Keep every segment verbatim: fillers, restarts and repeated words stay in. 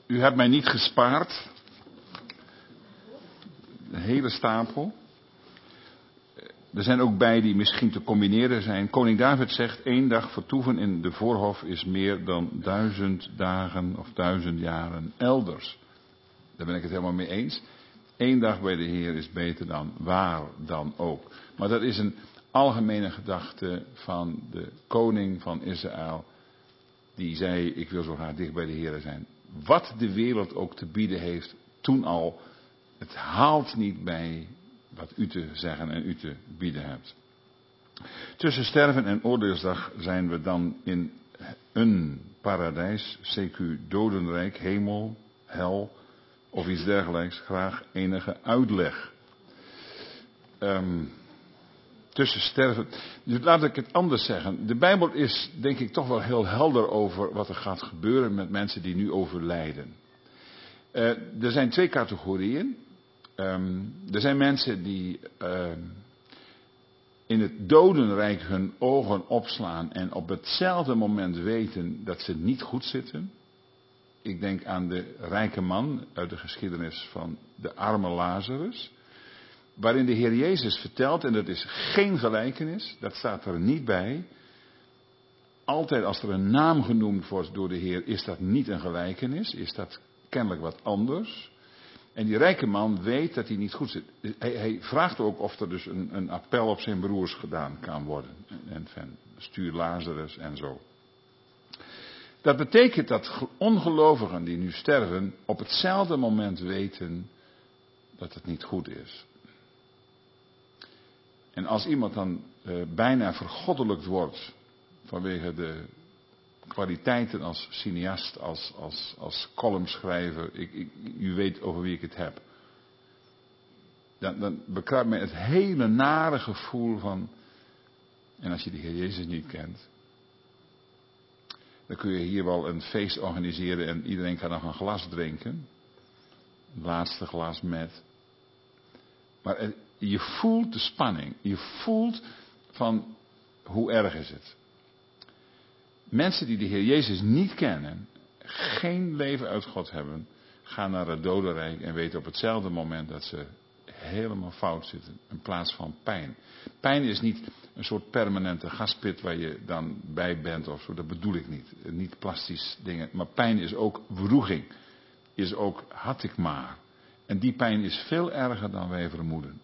U hebt mij niet gespaard. Een hele stapel. Er zijn ook bij die misschien te combineren zijn. Koning David zegt, één dag vertoeven in de voorhof is meer dan duizend dagen of duizend jaren elders. Daar ben ik het helemaal mee eens. Eén dag bij de Heer is beter dan waar dan ook. Maar dat is een algemene gedachte van de koning van Israël. Die zei, ik wil zo graag dicht bij de Heer zijn. Wat de wereld ook te bieden heeft, toen al, het haalt niet bij wat u te zeggen en u te bieden hebt. Tussen sterven en oordeelsdag zijn we dan in een paradijs, C Q dodenrijk, hemel, hel of iets dergelijks. Graag enige uitleg. Um, tussen sterven. Dus laat ik het anders zeggen. De Bijbel is denk ik toch wel heel helder over wat er gaat gebeuren met mensen die nu overlijden. Uh, er zijn twee categorieën. Um, er zijn mensen die um, in het dodenrijk hun ogen opslaan en op hetzelfde moment weten dat ze niet goed zitten. Ik denk aan de rijke man uit de geschiedenis van de arme Lazarus. Waarin de Heer Jezus vertelt, en dat is geen gelijkenis, dat staat er niet bij. Altijd als er een naam genoemd wordt door de Heer, is dat niet een gelijkenis, is dat kennelijk wat anders. En die rijke man weet dat hij niet goed zit. Hij, hij vraagt ook of er dus een, een appel op zijn broers gedaan kan worden. En van, stuur Lazarus en zo. Dat betekent dat ongelovigen die nu sterven op hetzelfde moment weten dat het niet goed is. En als iemand dan uh, bijna vergoddelijkt wordt vanwege de kwaliteiten als cineast, als, als, als columnschrijver, ik, ik, u weet over wie ik het heb. Dan, dan bekruipt mij het hele nare gevoel van, en als je de Heer Jezus niet kent, dan kun je hier wel een feest organiseren en iedereen kan nog een glas drinken. Het laatste glas met. Maar het, je voelt de spanning. Je voelt van, hoe erg is het? Mensen die de Heer Jezus niet kennen, geen leven uit God hebben, gaan naar het dodenrijk en weten op hetzelfde moment dat ze helemaal fout zitten. In plaats van pijn. Pijn is niet een soort permanente gaspit waar je dan bij bent of zo. Dat bedoel ik niet. Niet plastisch dingen. Maar pijn is ook wroeging. Is ook had ik maar. En die pijn is veel erger dan wij vermoeden.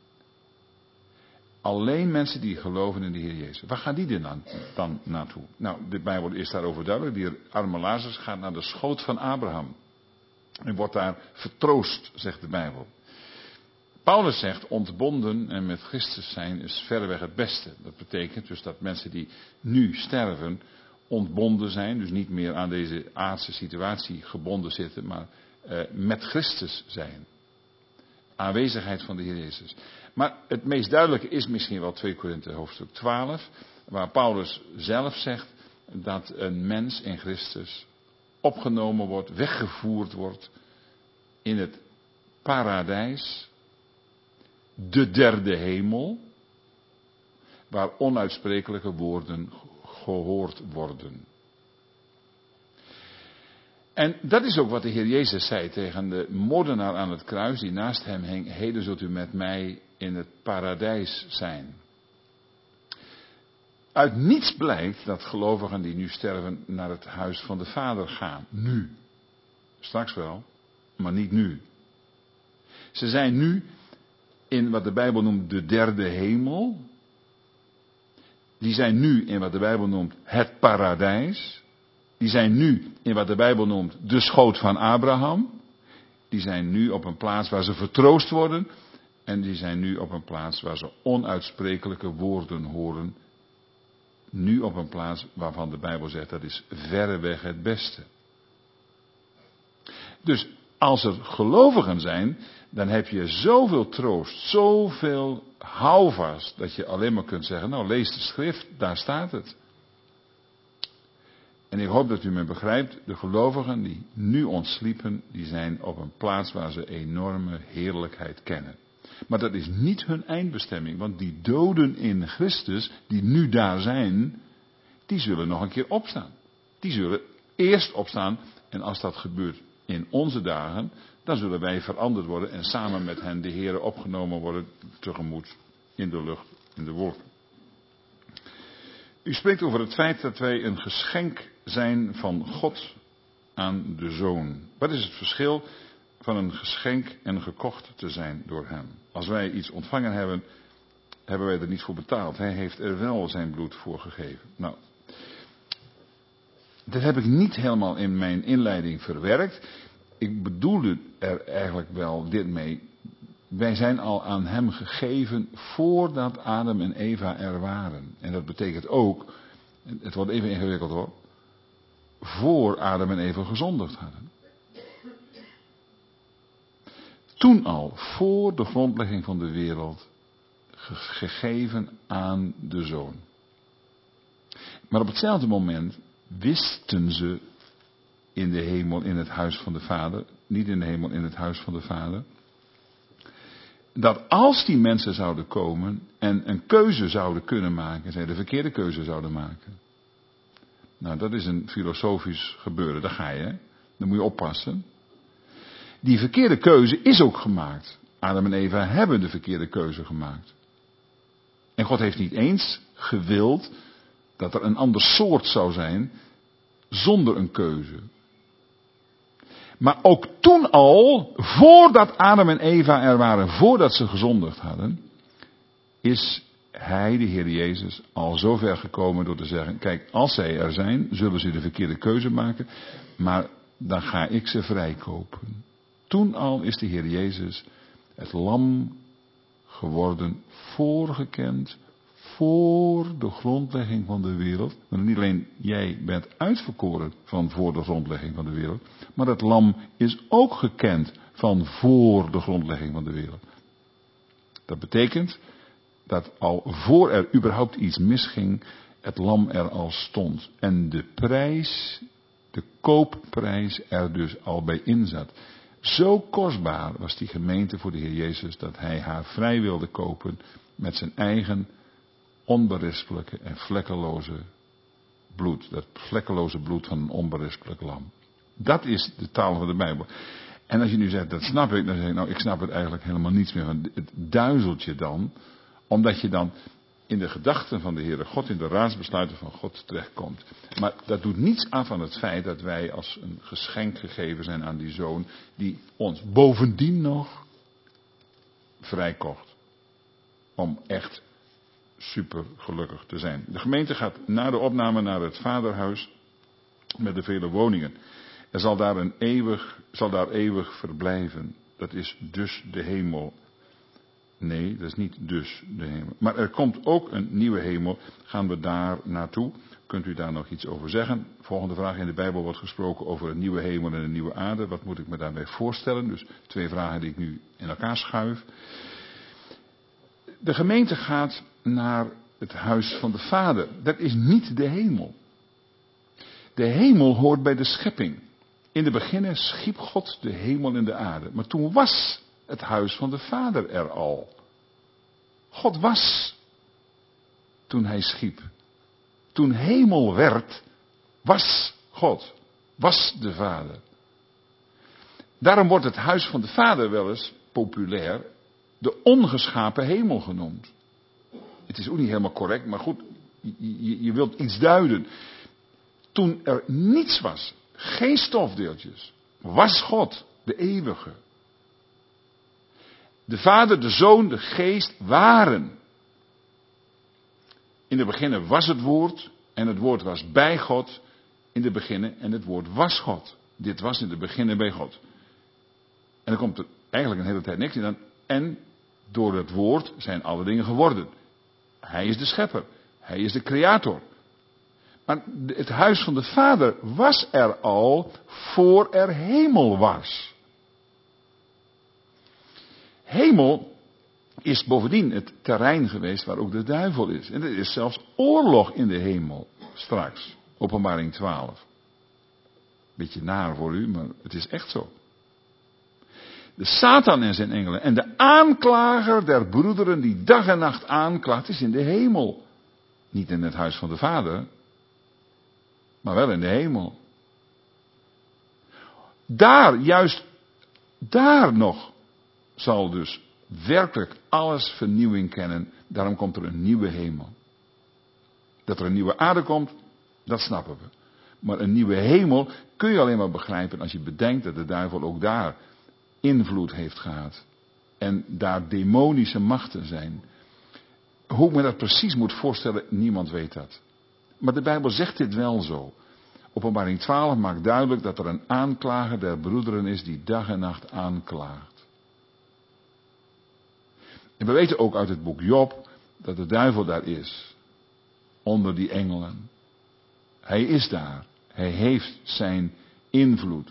Alleen mensen die geloven in de Heer Jezus. Waar gaan die dan, dan naartoe? Nou, de Bijbel is daarover duidelijk. Die arme Lazarus gaat naar de schoot van Abraham. En wordt daar vertroost, zegt de Bijbel. Paulus zegt, ontbonden en met Christus zijn is verreweg het beste. Dat betekent dus dat mensen die nu sterven, ontbonden zijn. Dus niet meer aan deze aardse situatie gebonden zitten, maar uh, met Christus zijn. Aanwezigheid van de Heer Jezus. Maar het meest duidelijke is misschien wel twee Korinthe hoofdstuk twaalf. Waar Paulus zelf zegt dat een mens in Christus opgenomen wordt, weggevoerd wordt in het paradijs. De derde hemel. Waar onuitsprekelijke woorden gehoord worden. En dat is ook wat de Heer Jezus zei tegen de moordenaar aan het kruis die naast hem hing. Heden zult u met mij in het paradijs zijn. Uit niets blijkt dat gelovigen die nu sterven naar het huis van de Vader gaan. Nu. Straks wel, maar niet nu. Ze zijn nu in wat de Bijbel noemt de derde hemel. Die zijn nu in wat de Bijbel noemt het paradijs. Die zijn nu in wat de Bijbel noemt de schoot van Abraham. Die zijn nu op een plaats waar ze vertroost worden. En die zijn nu op een plaats waar ze onuitsprekelijke woorden horen. Nu op een plaats waarvan de Bijbel zegt dat is verreweg het beste. Dus als er gelovigen zijn, dan heb je zoveel troost, zoveel houvast, dat je alleen maar kunt zeggen, nou lees de schrift, daar staat het. En ik hoop dat u me begrijpt, de gelovigen die nu ontsliepen, die zijn op een plaats waar ze enorme heerlijkheid kennen. Maar dat is niet hun eindbestemming, want die doden in Christus, die nu daar zijn, die zullen nog een keer opstaan. Die zullen eerst opstaan en als dat gebeurt in onze dagen, dan zullen wij veranderd worden en samen met hen de Heere opgenomen worden tegemoet in de lucht, in de wolken. U spreekt over het feit dat wij een geschenk zijn van God aan de Zoon. Wat is het verschil van een geschenk en gekocht te zijn door Hem? Als wij iets ontvangen hebben, hebben wij er niet voor betaald. Hij heeft er wel zijn bloed voor gegeven. Nou, dat heb ik niet helemaal in mijn inleiding verwerkt. Ik bedoelde er eigenlijk wel dit mee. Wij zijn al aan Hem gegeven voordat Adam en Eva er waren. En dat betekent ook, het wordt even ingewikkeld hoor, voor Adam en Eva gezondigd hadden. Toen al, voor de grondlegging van de wereld, gegeven aan de Zoon. Maar op hetzelfde moment wisten ze in de hemel, in het huis van de Vader, niet in de hemel, in het huis van de Vader, dat als die mensen zouden komen en een keuze zouden kunnen maken, zij de verkeerde keuze zouden maken. Nou, dat is een filosofisch gebeuren, daar ga je, hè? Dan moet je oppassen. Die verkeerde keuze is ook gemaakt. Adam en Eva hebben de verkeerde keuze gemaakt. En God heeft niet eens gewild dat er een ander soort zou zijn zonder een keuze. Maar ook toen al, voordat Adam en Eva er waren, voordat ze gezondigd hadden, is Hij, de Heer Jezus, al zo ver gekomen door te zeggen, kijk, als zij er zijn, zullen ze de verkeerde keuze maken, maar dan ga ik ze vrijkopen. Toen al is de Heer Jezus het lam geworden, voorgekend, voor de grondlegging van de wereld. Maar niet alleen jij bent uitverkoren van voor de grondlegging van de wereld, maar het lam is ook gekend van voor de grondlegging van de wereld. Dat betekent dat al voor er überhaupt iets misging, het lam er al stond. En de prijs, de koopprijs er dus al bij in zat. Zo kostbaar was die gemeente voor de Heer Jezus dat Hij haar vrij wilde kopen met zijn eigen onberispelijke en vlekkeloze bloed. Dat vlekkeloze bloed van een onberispelijk lam. Dat is de taal van de Bijbel. En als je nu zegt, dat snap ik, dan zeg ik, nou ik snap het eigenlijk helemaal niets meer. Want het duizelt je dan, omdat je dan in de gedachten van de Heere God, in de raadsbesluiten van God terechtkomt. Maar dat doet niets af aan het feit dat wij als een geschenk gegeven zijn aan die Zoon, die ons bovendien nog vrijkocht. Om echt super gelukkig te zijn. De gemeente gaat na de opname naar het vaderhuis met de vele woningen. Er zal daar, een eeuwig, zal daar eeuwig verblijven. Dat is dus de hemel. Nee, dat is niet dus de hemel. Maar er komt ook een nieuwe hemel. Gaan we daar naartoe? Kunt u daar nog iets over zeggen? Volgende vraag. In de Bijbel wordt gesproken over een nieuwe hemel en een nieuwe aarde. Wat moet ik me daarbij voorstellen? Dus twee vragen die ik nu in elkaar schuif. De gemeente gaat naar het huis van de Vader. Dat is niet de hemel. De hemel hoort bij de schepping. In de beginnen schiep God de hemel en de aarde. Maar toen was het huis van de Vader er al. God was toen hij schiep. Toen hemel werd, was God. Was de Vader. Daarom wordt het huis van de Vader wel eens populair de ongeschapen hemel genoemd. Het is ook niet helemaal correct, maar goed, je, je wilt iets duiden. Toen er niets was, geen stofdeeltjes, was God, de eeuwige. De Vader, de Zoon, de Geest waren. In de beginnen was het woord en het woord was bij God in de beginnen en het woord was God. Dit was in de beginnen bij God. En dan komt er eigenlijk een hele tijd niks in aan. En door het woord zijn alle dingen geworden. Hij is de schepper. Hij is de creator. Maar het huis van de Vader was er al voor er hemel was. Hemel is bovendien het terrein geweest waar ook de duivel is. En er is zelfs oorlog in de hemel straks. Openbaring twaalf. Beetje naar voor u, maar het is echt zo. De Satan en zijn engelen en de aanklager der broederen die dag en nacht aanklaagt is in de hemel. Niet in het huis van de Vader, maar wel in de hemel. Daar, juist daar nog, zal dus werkelijk alles vernieuwing kennen. Daarom komt er een nieuwe hemel. Dat er een nieuwe aarde komt, dat snappen we. Maar een nieuwe hemel kun je alleen maar begrijpen als je bedenkt dat de duivel ook daar invloed heeft gehad. En daar demonische machten zijn. Hoe ik me dat precies moet voorstellen, niemand weet dat. Maar de Bijbel zegt dit wel zo. Openbaring twaalf maakt duidelijk dat er een aanklager der broederen is die dag en nacht aanklaagt. En we weten ook uit het boek Job dat de duivel daar is. Onder die engelen. Hij is daar. Hij heeft zijn invloed.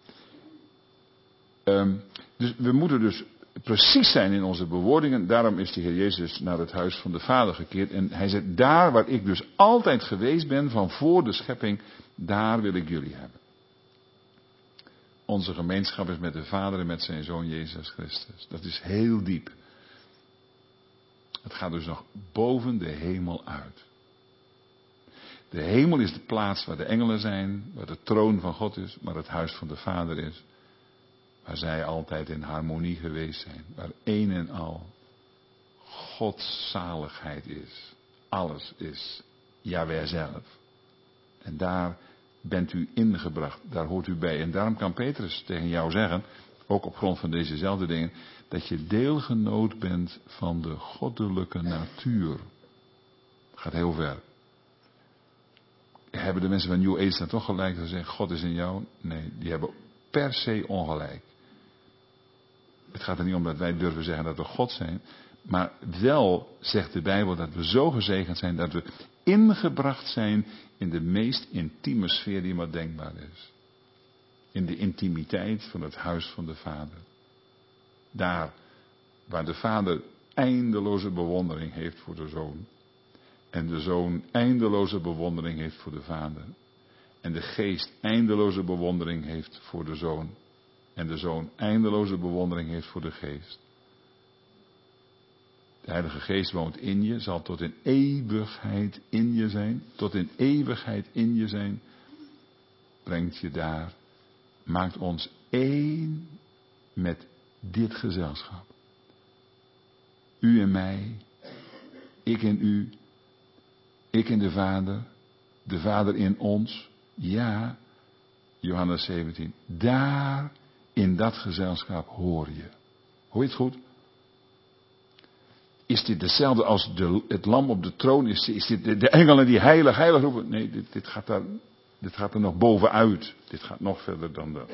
Um, dus we moeten dus precies zijn in onze bewoordingen. Daarom is de Heer Jezus naar het huis van de Vader gekeerd. En hij zegt, daar waar ik dus altijd geweest ben, van voor de schepping, daar wil ik jullie hebben. Onze gemeenschap is met de Vader en met zijn Zoon Jezus Christus. Dat is heel diep. Het gaat dus nog boven de hemel uit. De hemel is de plaats waar de engelen zijn, waar de troon van God is, waar het huis van de Vader is. Waar zij altijd in harmonie geweest zijn. Waar één en al Gods zaligheid is. Alles is Jahweh zelf. En daar bent u ingebracht. Daar hoort u bij. En daarom kan Petrus tegen jou zeggen, ook op grond van dezezelfde dingen, dat je deelgenoot bent van de goddelijke natuur. Gaat heel ver. Hebben de mensen van New Age dan toch gelijk gezegd, God is in jou? Nee, die hebben per se ongelijk. Het gaat er niet om dat wij durven zeggen dat we God zijn. Maar wel zegt de Bijbel dat we zo gezegend zijn dat we ingebracht zijn in de meest intieme sfeer die maar denkbaar is. In de intimiteit van het huis van de Vader. Daar waar de Vader eindeloze bewondering heeft voor de Zoon. En de Zoon eindeloze bewondering heeft voor de Vader. En de Geest eindeloze bewondering heeft voor de Zoon. En de Zoon eindeloze bewondering heeft voor de Geest. De Heilige Geest woont in je, zal tot in eeuwigheid in je zijn. Tot in eeuwigheid in je zijn. Brengt je daar. Maakt ons één met dit gezelschap. U en mij. Ik en u. Ik en de Vader. De Vader in ons. Ja. Johannes zeventien. Daar in dat gezelschap hoor je. Hoor je het goed? Is dit hetzelfde als de, het lam op de troon? Is, is dit de, de engelen die heilig, heilig roepen? Nee, dit, dit, gaat daar, dit gaat er nog bovenuit. Dit gaat nog verder dan dat.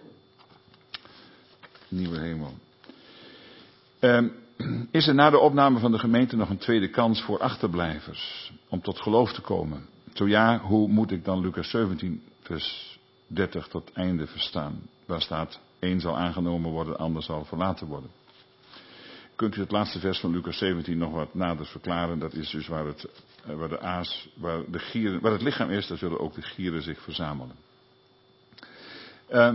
Nieuwe hemel. Um, is er na de opname van de gemeente nog een tweede kans voor achterblijvers? Om tot geloof te komen? Zo ja, hoe moet ik dan Lucas zeventien vers dertig tot einde verstaan? Waar staat, één zal aangenomen worden, de ander zal verlaten worden. Kunt u het laatste vers van Lucas zeventien nog wat nader verklaren? Dat is dus waar het, waar de aas, waar de gieren, waar het lichaam is, daar zullen ook de gieren zich verzamelen. Uh,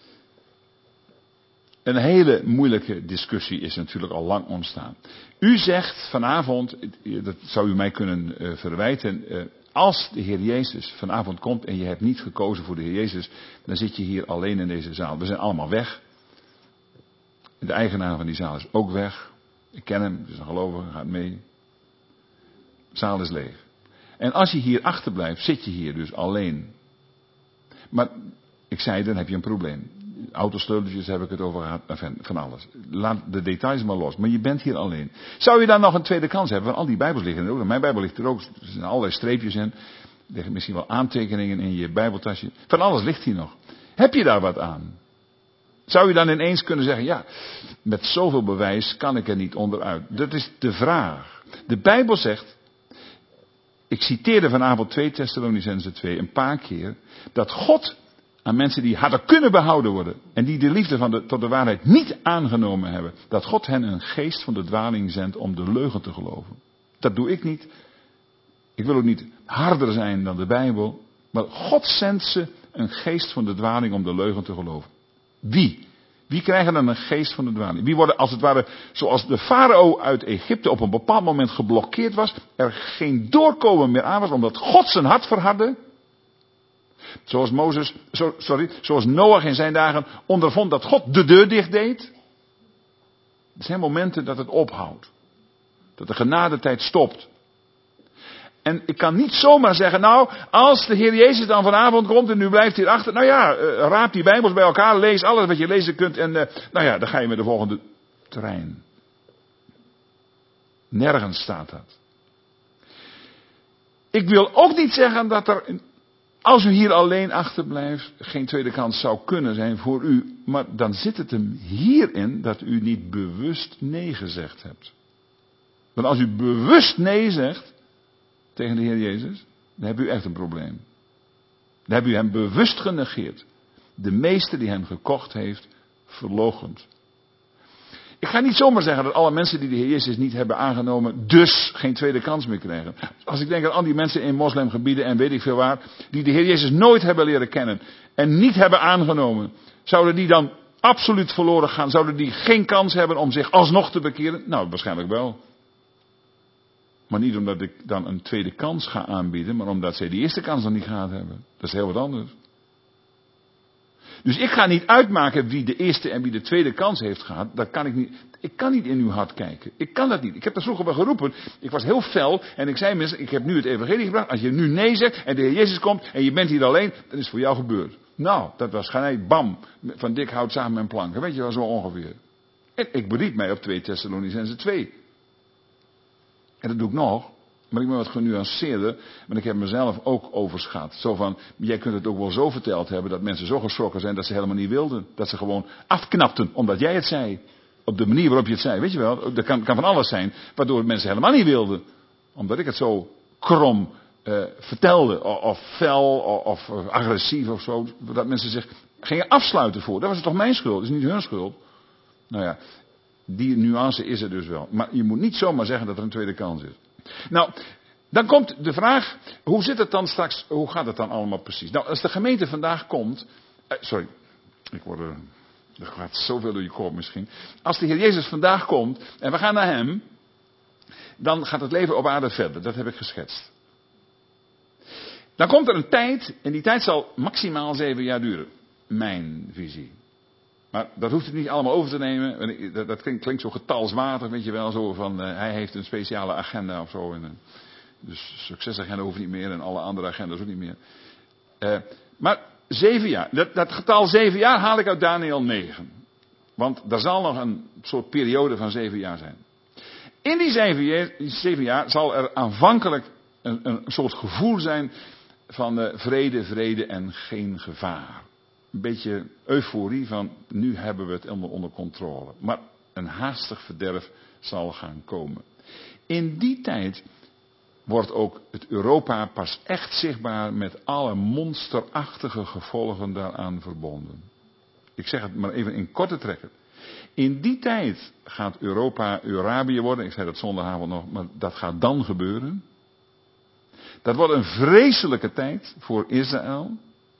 een hele moeilijke discussie is natuurlijk al lang ontstaan. U zegt vanavond, dat zou u mij kunnen uh, verwijten, uh, als de Heer Jezus vanavond komt en je hebt niet gekozen voor de Heer Jezus, dan zit je hier alleen in deze zaal. We zijn allemaal weg. De eigenaar van die zaal is ook weg. Ik ken hem, het is een gelovige, gaat mee. De zaal is leeg. En als je hier achterblijft, zit je hier dus alleen. Maar ik zei, dan heb je een probleem. Autosleuteltjes heb ik het over gehad, van alles. Laat de details maar los. Maar je bent hier alleen. Zou je dan nog een tweede kans hebben? Want al die Bijbels liggen er ook. Mijn Bijbel ligt er ook. Er zijn allerlei streepjes in. Er liggen misschien wel aantekeningen in je Bijbeltasje. Van alles ligt hier nog. Heb je daar wat aan? Zou je dan ineens kunnen zeggen, ja, met zoveel bewijs kan ik er niet onderuit. Dat is de vraag. De Bijbel zegt, ik citeerde vanavond twee Thessalonicenzen twee een paar keer, dat God aan mensen die hadden kunnen behouden worden en die de liefde van de, tot de waarheid niet aangenomen hebben, dat God hen een geest van de dwaling zendt om de leugen te geloven. Dat doe ik niet. Ik wil ook niet harder zijn dan de Bijbel, maar God zendt ze een geest van de dwaling om de leugen te geloven. Wie? Wie krijgen dan een geest van de dwaling? Wie worden als het ware, zoals de farao uit Egypte op een bepaald moment geblokkeerd was, er geen doorkomen meer aan was, omdat God zijn hart verhardde. Zoals Mozes, so, sorry, zoals Noach in zijn dagen ondervond dat God de deur dicht deed. Er zijn momenten dat het ophoudt. Dat de genadetijd stopt. En ik kan niet zomaar zeggen, nou, als de Heer Jezus dan vanavond komt en u blijft hier achter. Nou ja, uh, raap die Bijbels bij elkaar, lees alles wat je lezen kunt en uh, nou ja, dan ga je met de volgende trein. Nergens staat dat. Ik wil ook niet zeggen dat er, als u hier alleen achterblijft, geen tweede kans zou kunnen zijn voor u. Maar dan zit het hem hierin dat u niet bewust nee gezegd hebt. Want als u bewust nee zegt tegen de Heer Jezus, dan hebt u echt een probleem. Dan hebt u hem bewust genegeerd. De meester die hem gekocht heeft, verloochend. Ik ga niet zomaar zeggen dat alle mensen die de Heer Jezus niet hebben aangenomen, dus geen tweede kans meer krijgen. Als ik denk aan al die mensen in moslimgebieden en weet ik veel waar, die de Heer Jezus nooit hebben leren kennen en niet hebben aangenomen, zouden die dan absoluut verloren gaan? Zouden die geen kans hebben om zich alsnog te bekeren? Nou, waarschijnlijk wel. Maar niet omdat ik dan een tweede kans ga aanbieden, maar omdat zij die eerste kans dan niet gehad hebben. Dat is heel wat anders. Dus ik ga niet uitmaken wie de eerste en wie de tweede kans heeft gehad. Dat kan ik niet. Ik kan niet in uw hart kijken. Ik kan dat niet. Ik heb dat vroeger wel geroepen. Ik was heel fel en ik zei mensen, ik heb nu het evangelie gebracht. Als je nu nee zegt en de Heer Jezus komt en je bent hier alleen, dan is het voor jou gebeurd. Nou, dat was gelijk bam, van dik hout samen en planken. Weet je wel, zo ongeveer. En ik beriep mij op twee Thessalonicenzen twee. En dat doe ik nog. Maar ik ben wat genuanceerder. Maar ik heb mezelf ook overschat. Zo van, jij kunt het ook wel zo verteld hebben dat mensen zo geschrokken zijn dat ze helemaal niet wilden. Dat ze gewoon afknapten omdat jij het zei. Op de manier waarop je het zei. Weet je wel, dat kan, kan van alles zijn. Waardoor mensen helemaal niet wilden. Omdat ik het zo krom uh, vertelde. Of, of fel of, of agressief of zo. Dat mensen zich gingen afsluiten voor. Dat was toch mijn schuld. Dat is niet hun schuld. Nou ja, die nuance is er dus wel. Maar je moet niet zomaar zeggen dat er een tweede kans is. Nou, dan komt de vraag, hoe zit het dan straks, hoe gaat het dan allemaal precies? Nou, als de gemeente vandaag komt, eh, sorry, ik word er, er gaat zoveel door je kop misschien. Als de Heer Jezus vandaag komt en we gaan naar hem, dan gaat het leven op aarde verder, dat heb ik geschetst. Dan komt er een tijd, en die tijd zal maximaal zeven jaar duren, mijn visie. Maar dat hoeft het niet allemaal over te nemen. Dat, dat klinkt, klinkt zo getalsmatig, weet je wel. Zo van, uh, hij heeft een speciale agenda of zo. En, uh, dus succesagenda hoeft niet meer en alle andere agendas ook niet meer. Uh, maar zeven jaar. Dat, dat getal zeven jaar haal ik uit Daniël negen. Want er zal nog een soort periode van zeven jaar zijn. In die zeven jaar, die zeven jaar zal er aanvankelijk een, een soort gevoel zijn van uh, vrede, vrede en geen gevaar. Een beetje euforie van, nu hebben we het helemaal onder controle. Maar een haastig verderf zal gaan komen. In die tijd wordt ook het Europa pas echt zichtbaar met alle monsterachtige gevolgen daaraan verbonden. Ik zeg het maar even in korte trekken. In die tijd gaat Europa Eurabië worden. Ik zei dat zondagavond nog, maar dat gaat dan gebeuren. Dat wordt een vreselijke tijd voor Israël.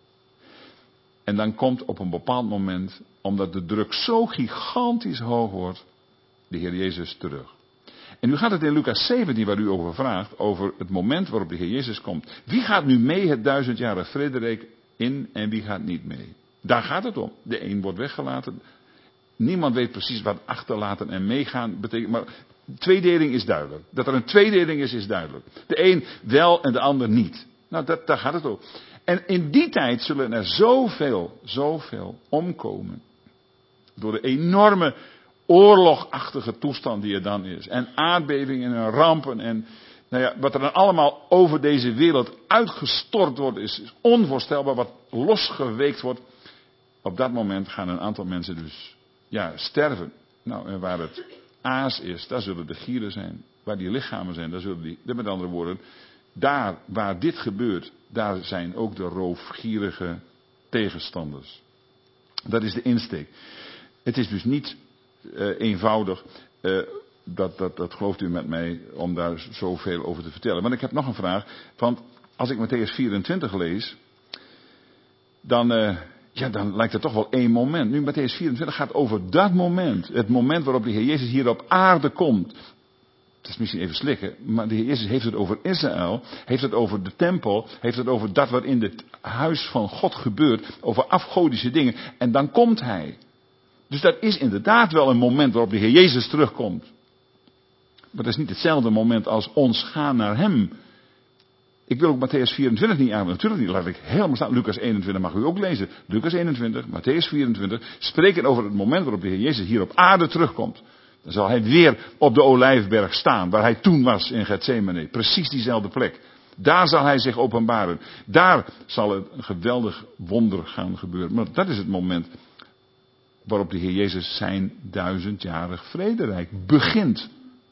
En dan komt op een bepaald moment, omdat de druk zo gigantisch hoog wordt, de Heer Jezus terug. En nu gaat het in Lucas zeventien, waar u over vraagt, over het moment waarop de Heer Jezus komt. Wie gaat nu mee het duizendjarig vrederijk in en wie gaat niet mee? Daar gaat het om. De een wordt weggelaten. Niemand weet precies wat achterlaten en meegaan betekent. Maar tweedeling is duidelijk. Dat er een tweedeling is, is duidelijk. De een wel en de ander niet. Nou, dat, daar gaat het om. En in die tijd zullen er zoveel, zoveel omkomen. Door de enorme oorlogachtige toestand die er dan is. En aardbevingen en rampen. En nou ja, wat er dan allemaal over deze wereld uitgestort wordt is, is onvoorstelbaar. Wat losgeweekt wordt. Op dat moment gaan een aantal mensen dus ja, sterven. Nou, en waar het aas is, daar zullen de gieren zijn. Waar die lichamen zijn, daar zullen die, met andere woorden, daar waar dit gebeurt, daar zijn ook de roofgierige tegenstanders. Dat is de insteek. Het is dus niet uh, eenvoudig, uh, dat, dat, dat gelooft u met mij, om daar zoveel over te vertellen. Want ik heb nog een vraag, want als ik Mattheüs vierentwintig lees, dan, uh, ja, dan lijkt het toch wel één moment. Nu Mattheüs vierentwintig gaat over dat moment, het moment waarop de Heer Jezus hier op aarde komt. Het is misschien even slikken, maar de Heer Jezus heeft het over Israël, heeft het over de tempel, heeft het over dat wat in het huis van God gebeurt, over afgodische dingen. En dan komt Hij. Dus dat is inderdaad wel een moment waarop de Heer Jezus terugkomt. Maar dat is niet hetzelfde moment als ons gaan naar Hem. Ik wil ook Matthäus vierentwintig niet aan, natuurlijk niet, laat ik helemaal staan. Lucas eenentwintig mag u ook lezen. Lucas eenentwintig, Matthäus vierentwintig, spreken over het moment waarop de Heer Jezus hier op aarde terugkomt. Dan zal Hij weer op de Olijfberg staan, waar Hij toen was in Getsemane. Precies diezelfde plek. Daar zal Hij zich openbaren. Daar zal een geweldig wonder gaan gebeuren. Maar dat is het moment waarop de Heer Jezus zijn duizendjarig vrederijk begint.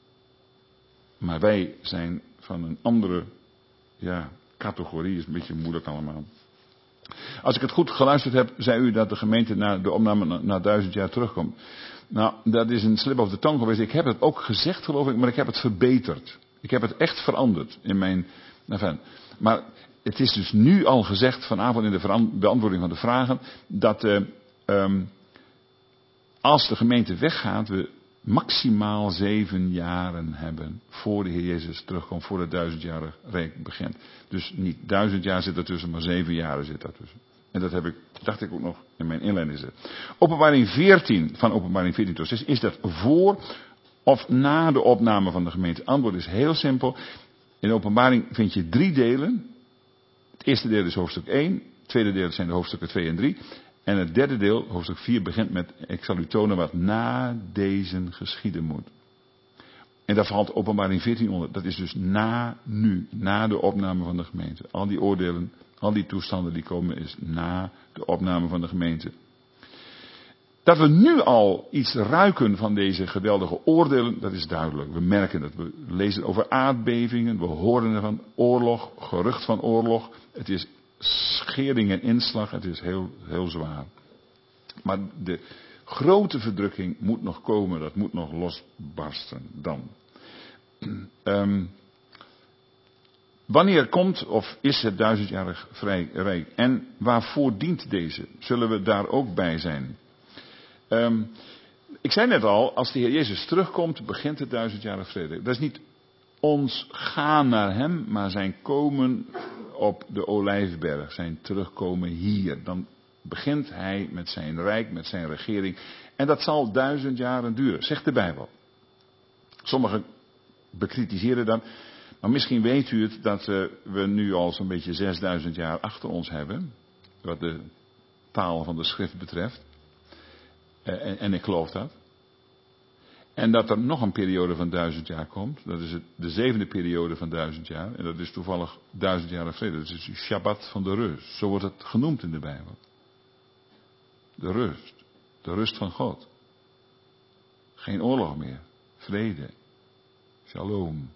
Maar wij zijn van een andere ja, categorie, is een beetje moeilijk allemaal. Als ik het goed geluisterd heb, zei u dat de gemeente na de opname na, na duizend jaar terugkomt. Nou, dat is een slip of the tongue geweest. Ik heb het ook gezegd, geloof ik, maar ik heb het verbeterd. Ik heb het echt veranderd in mijn... Enfin, maar het is dus nu al gezegd, vanavond in de veran- beantwoording van de vragen, dat uh, um, als de gemeente weggaat, we maximaal zeven jaren hebben voor de Heer Jezus terugkomt, voor het duizendjarig rijk begint. Dus niet duizend jaar zit ertussen, maar zeven jaren zit daartussen. En dat heb ik, dacht ik ook nog in mijn inleiding gezet. Openbaring veertien, van Openbaring veertien tot zes, is dat voor of na de opname van de gemeente? Antwoord is heel simpel. In de Openbaring vind je drie delen. Het eerste deel is hoofdstuk één, het tweede deel zijn de hoofdstukken twee en drie. En het derde deel, hoofdstuk vier, begint met: ik zal u tonen wat na deze geschieden moet. En daar valt Openbaring veertien onder. Dat is dus na nu, na de opname van de gemeente. Al die oordelen, al die toestanden die komen, is na de opname van de gemeente. Dat we nu al iets ruiken van deze geweldige oordelen, dat is duidelijk. We merken het. We lezen over aardbevingen, we horen ervan oorlog, gerucht van oorlog. Het is schering en inslag, het is heel, heel zwaar. Maar de grote verdrukking moet nog komen, dat moet nog losbarsten dan. Um, wanneer komt of is het duizendjarig vrij rijk? En waarvoor dient deze? Zullen we daar ook bij zijn? Um, ik zei net al, als de Heer Jezus terugkomt, begint het duizendjarig vrede. Dat is niet ons gaan naar Hem, maar zijn komen op de Olijfberg, zijn terugkomen hier. Dan begint Hij met zijn rijk, met zijn regering. En dat zal duizend jaren duren, zegt de Bijbel. Sommigen bekritiseren dat, maar misschien weet u het dat uh, we nu al zo'n beetje zesduizend jaar achter ons hebben, wat de taal van de schrift betreft. Uh, en, en ik geloof dat. En dat er nog een periode van duizend jaar komt. Dat is het, de zevende periode van duizend jaar. En dat is toevallig duizend jaar vrede. Dat is de Shabbat van de rust. Zo wordt het genoemd in de Bijbel. De rust. De rust van God. Geen oorlog meer. Vrede. Shalom.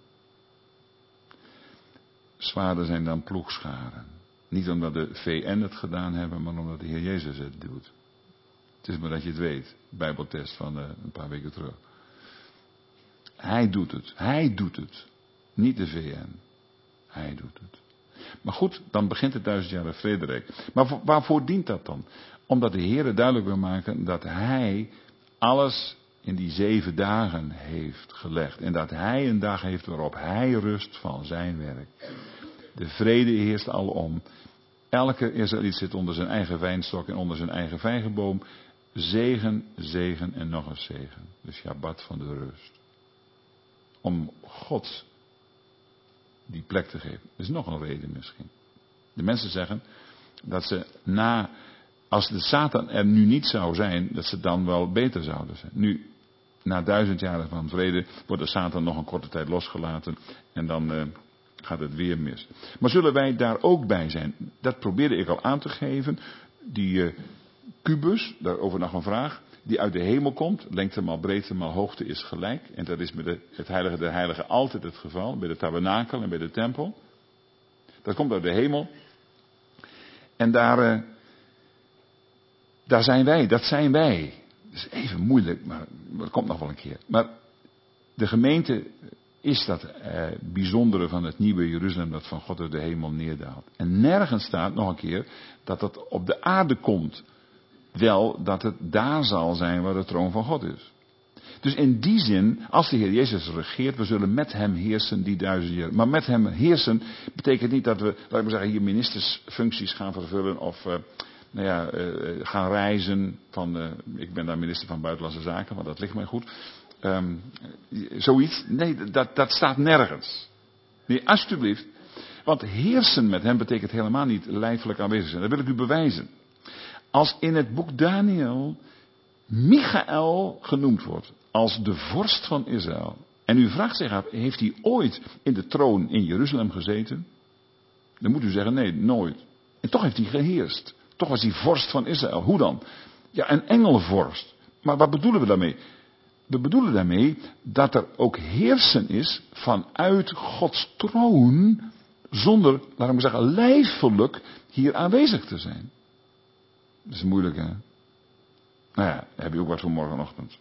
Zwaarden zijn dan ploegscharen. Niet omdat de V N het gedaan hebben, maar omdat de Heer Jezus het doet. Het is maar dat je het weet. Bijbeltest van uh, een paar weken terug. Hij doet het. Hij doet het. Niet de V N. Hij doet het. Maar goed, dan begint het duizendjarige vrederijk. Maar waarvoor dient dat dan? Omdat de Heer duidelijk wil maken dat Hij alles in die zeven dagen heeft gelegd. En dat Hij een dag heeft waarop Hij rust van zijn werk. De vrede heerst alom. Elke Israëliet zit onder zijn eigen wijnstok en onder zijn eigen vijgenboom. Zegen, zegen en nog eens zegen. De Shabbat van de rust. Om God die plek te geven. Dat is nog een reden misschien. De mensen zeggen dat ze na, als de Satan er nu niet zou zijn, dat ze dan wel beter zouden zijn. Nu, na duizend jaren van vrede, wordt de Satan nog een korte tijd losgelaten en dan uh, gaat het weer mis. Maar zullen wij daar ook bij zijn? Dat probeerde ik al aan te geven. Die uh, kubus, daarover nog een vraag, die uit de hemel komt, lengte maal breedte maal hoogte is gelijk. En dat is met de, het heilige der heiligen altijd het geval, bij de tabernakel en bij de tempel. Dat komt uit de hemel. En daar, uh, daar zijn wij, dat zijn wij. Dat is even moeilijk, maar dat komt nog wel een keer. Maar de gemeente is dat uh, bijzondere van het nieuwe Jeruzalem dat van God uit de hemel neerdaalt. En nergens staat, nog een keer, dat het op de aarde komt. Wel dat het daar zal zijn waar de troon van God is. Dus in die zin, als de Heer Jezus regeert, we zullen met hem heersen die duizend jaar. Maar met hem heersen betekent niet dat we, laat ik maar zeggen, hier ministersfuncties gaan vervullen of uh, nou ja, uh, gaan reizen. Van, uh, ik ben daar minister van Buitenlandse Zaken, maar dat ligt mij goed. Um, zoiets, nee, dat, dat staat nergens. Nee, alsjeblieft. Want heersen met hem betekent helemaal niet lijfelijk aanwezig zijn. Dat wil ik u bewijzen. Als in het boek Daniel Michael genoemd wordt als de vorst van Israël. En u vraagt zich af, heeft hij ooit in de troon in Jeruzalem gezeten? Dan moet u zeggen, nee, nooit. En toch heeft hij geheerst. Toch was hij vorst van Israël. Hoe dan? Ja, een engelenvorst. Maar wat bedoelen we daarmee? We bedoelen daarmee dat er ook heersen is vanuit Gods troon, zonder, laat ik maar zeggen, lijfelijk hier aanwezig te zijn. Dat is moeilijk, hè? Nou ja, heb je ook wat voor morgenochtend.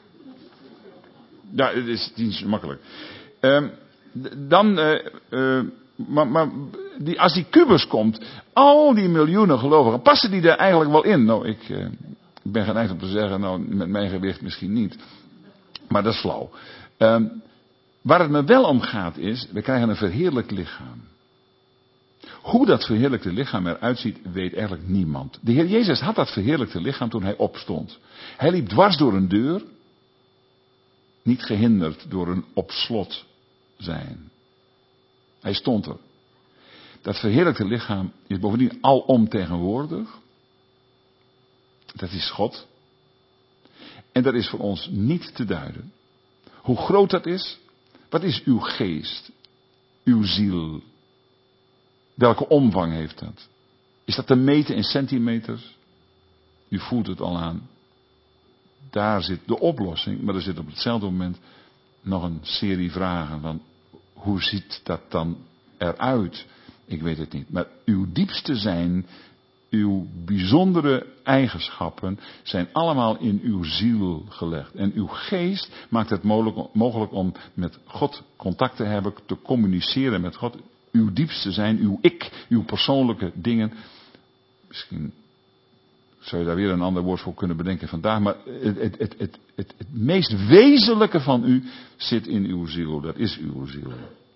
Ja, het is, het is makkelijk. Um, dan, uh, uh, maar, maar die, als die kubus komt, al die miljoenen gelovigen, passen die er eigenlijk wel in? Nou, ik uh, ben geneigd om te zeggen, nou, met mijn gewicht misschien niet. Maar dat is flauw. Um, waar het me wel om gaat is, we krijgen een verheerlijkt lichaam. Hoe dat verheerlijkte lichaam eruit ziet, weet eigenlijk niemand. De Heer Jezus had dat verheerlijkte lichaam toen hij opstond. Hij liep dwars door een deur, niet gehinderd door een op slot zijn. Hij stond er. Dat verheerlijkte lichaam is bovendien alomtegenwoordig. Dat is God. En dat is voor ons niet te duiden. Hoe groot dat is, wat is uw geest, uw ziel? Welke omvang heeft dat? Is dat te meten in centimeters? U voelt het al aan. Daar zit de oplossing, maar er zit op hetzelfde moment nog een serie vragen van hoe ziet dat dan eruit? Ik weet het niet. Maar uw diepste zijn, uw bijzondere eigenschappen zijn allemaal in uw ziel gelegd. En uw geest maakt het mogelijk, mogelijk om met God contact te hebben, te communiceren met God. Uw diepste zijn, uw ik, uw persoonlijke dingen. Misschien zou je daar weer een ander woord voor kunnen bedenken vandaag. Maar het, het, het, het, het, het meest wezenlijke van u zit in uw ziel. Dat is uw ziel.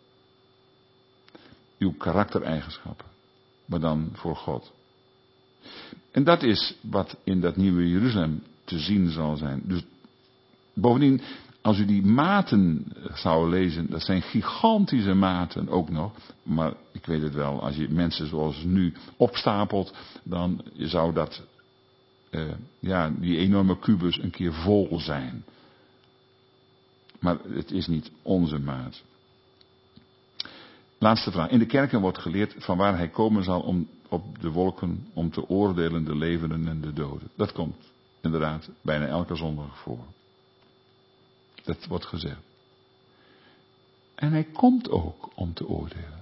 Uw karaktereigenschappen. Maar dan voor God. En dat is wat in dat nieuwe Jeruzalem te zien zal zijn. Dus bovendien, als u die maten zou lezen, dat zijn gigantische maten ook nog. Maar ik weet het wel, als je mensen zoals nu opstapelt, dan zou dat, uh, ja, die enorme kubus een keer vol zijn. Maar het is niet onze maat. Laatste vraag. In de kerken wordt geleerd van waar hij komen zal om op de wolken om te oordelen de levenden en de doden. Dat komt inderdaad bijna elke zondag voor. Dat wordt gezegd. En hij komt ook om te oordelen.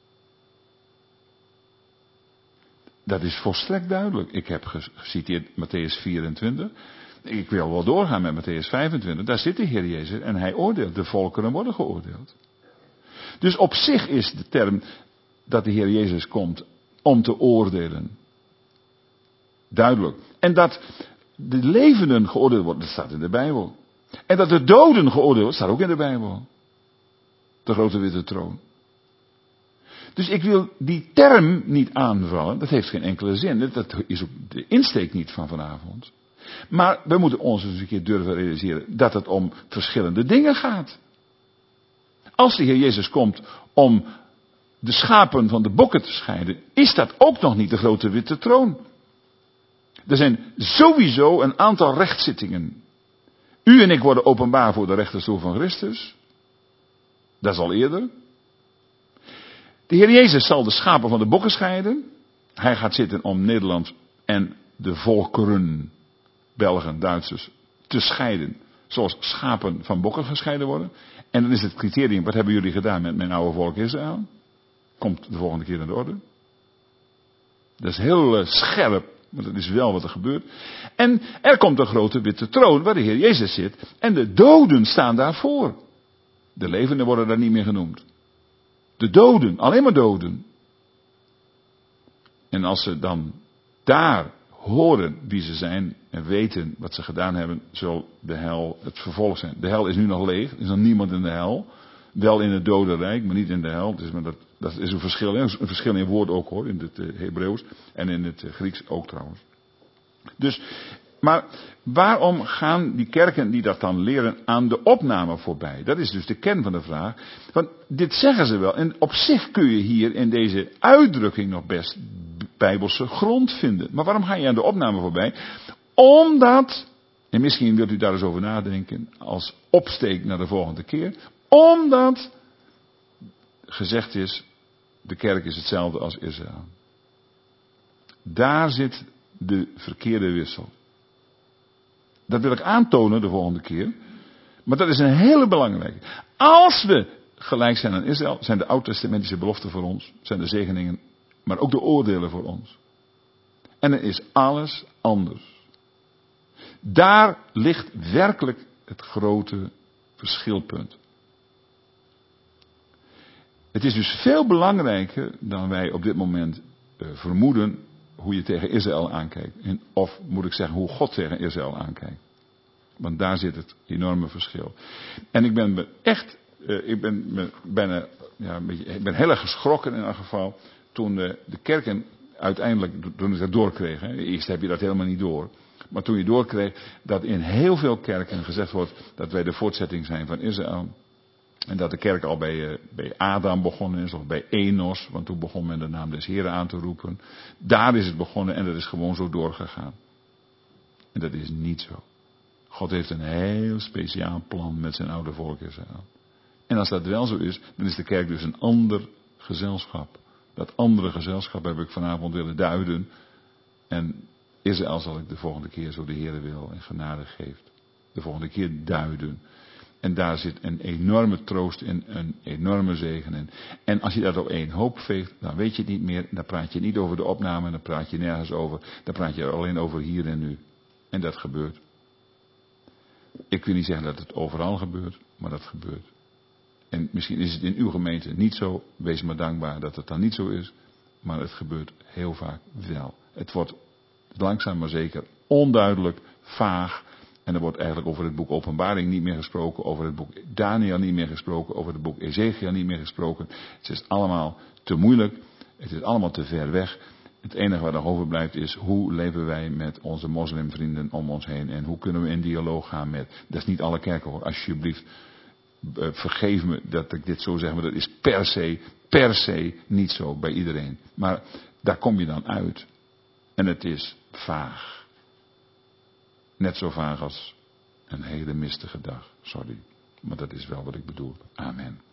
Dat is volstrekt duidelijk. Ik heb geciteerd Matthäus vierentwintig. Ik wil wel doorgaan met Matthäus vijfentwintig. Daar zit de Heer Jezus en hij oordeelt. De volkeren worden geoordeeld. Dus op zich is de term dat de Heer Jezus komt om te oordelen duidelijk. En dat de levenden geoordeeld worden, dat staat in de Bijbel. En dat de doden geoordeeld worden, staat ook in de Bijbel. De grote witte troon. Dus ik wil die term niet aanvallen, dat heeft geen enkele zin. Dat is ook de insteek niet van vanavond. Maar we moeten ons eens een keer durven realiseren dat het om verschillende dingen gaat. Als de Heer Jezus komt om de schapen van de bokken te scheiden, is dat ook nog niet de grote witte troon. Er zijn sowieso een aantal rechtszittingen. U en ik worden openbaar voor de rechterstoel van Christus. Dat is al eerder. De Heer Jezus zal de schapen van de bokken scheiden. Hij gaat zitten om Nederland en de volkeren, Belgen, Duitsers, te scheiden. Zoals schapen van bokken gescheiden worden. En dan is het criterium, wat hebben jullie gedaan met mijn oude volk Israël? Komt de volgende keer aan de orde. Dat is heel uh, scherp, maar dat is wel wat er gebeurt. En er komt een grote witte troon waar de Heer Jezus zit. En de doden staan daarvoor. De levenden worden daar niet meer genoemd. De doden, alleen maar doden. En als ze dan daar horen wie ze zijn en weten wat ze gedaan hebben, zal de hel het vervolg zijn. De hel is nu nog leeg, er is nog niemand in de hel. Wel in het dodenrijk, maar niet in de hel. Dus dat, dat is een verschil, een verschil in woord ook hoor, in het uh, Hebreeuws en in het uh, Grieks ook trouwens. Dus, maar waarom gaan die kerken die dat dan leren aan de opname voorbij? Dat is dus de kern van de vraag. Want dit zeggen ze wel. En op zich kun je hier in deze uitdrukking nog best bijbelse grond vinden. Maar waarom ga je aan de opname voorbij? Omdat, en misschien wilt u daar eens over nadenken als opsteek naar de volgende keer. Omdat gezegd is, de kerk is hetzelfde als Israël. Daar zit de verkeerde wissel. Dat wil ik aantonen de volgende keer. Maar dat is een hele belangrijke. Als we gelijk zijn aan Israël, zijn de oud-testamentische beloften voor ons, zijn de zegeningen, maar ook de oordelen voor ons. En er is alles anders. Daar ligt werkelijk het grote verschilpunt. Het is dus veel belangrijker dan wij op dit moment uh, vermoeden hoe je tegen Israël aankijkt. En, of moet ik zeggen hoe God tegen Israël aankijkt. Want daar zit het enorme verschil. En ik ben me echt, uh, ik ben me bijna, ja, een beetje, ik ben heel erg geschrokken in elk geval. Toen uh, de kerken uiteindelijk, toen ik dat doorkreeg. Hè, eerst heb je dat helemaal niet door. Maar toen je doorkreeg dat in heel veel kerken gezegd wordt dat wij de voortzetting zijn van Israël. En dat de kerk al bij, uh, bij Adam begonnen is, of bij Enos, want toen begon men de naam des Heren aan te roepen. Daar is het begonnen en dat is gewoon zo doorgegaan. En dat is niet zo. God heeft een heel speciaal plan met zijn oude volk Israël. En als dat wel zo is, dan is de kerk dus een ander gezelschap. Dat andere gezelschap heb ik vanavond willen duiden. En Israël zal ik de volgende keer, zo de Heere wil en genade geeft, de volgende keer duiden. En daar zit een enorme troost in, een enorme zegen in. En als je dat op één hoop veegt, dan weet je het niet meer. Dan praat je niet over de opname, dan praat je nergens over. Dan praat je alleen over hier en nu. En dat gebeurt. Ik wil niet zeggen dat het overal gebeurt, maar dat gebeurt. En misschien is het in uw gemeente niet zo. Wees maar dankbaar dat het dan niet zo is. Maar het gebeurt heel vaak wel. Het wordt langzaam maar zeker onduidelijk, vaag. En er wordt eigenlijk over het boek Openbaring niet meer gesproken. Over het boek Daniel niet meer gesproken. Over het boek Ezekiel niet meer gesproken. Het is allemaal te moeilijk. Het is allemaal te ver weg. Het enige wat er overblijft is, hoe leven wij met onze moslimvrienden om ons heen? En hoe kunnen we in dialoog gaan met, dat is niet alle kerken hoor, alsjeblieft. Uh, vergeef me dat ik dit zo zeg, maar dat is per se, per se niet zo bij iedereen. Maar daar kom je dan uit. En het is vaag. Net zo vaag als een hele mistige dag. Sorry. Maar dat is wel wat ik bedoel. Amen.